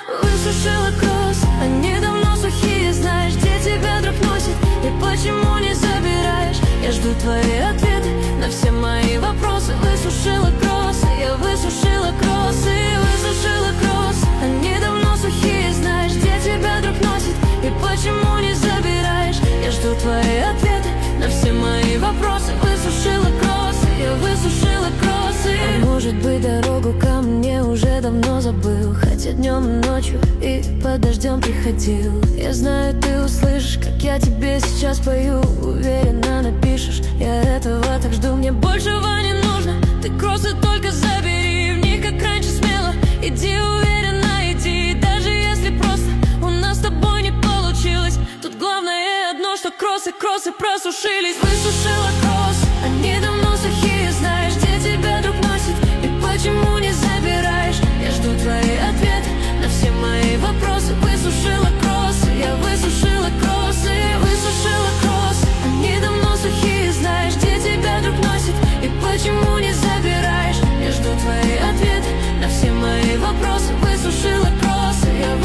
Высушила кросс, они давно сухие. Знаешь, где тебя друг носит и почему не забираешь? Я жду твои ответы на все мои вопросы. Высушила кроссы, я высушила кроссы. Высушила кросс, они давно сухие. Знаешь, где тебя друг носит и почему не забираешь? Я жду твои ответы на все мои вопросы. Высушила кроссы, я высушила кроссы. А может быть, дорогу ко мне уже давно забыл, хотя днем и ночью и под дождем приходил. Я знаю, ты услышишь, как я тебе сейчас пою. Уверенно напишешь, я этого так жду. Мне большего не нужно, ты кроссы только забери. В них как раньше смело, иди уверенно, иди. Даже если просто у нас с тобой не получилось, тут главное одно, что кроссы просушились. Высушила кроссы.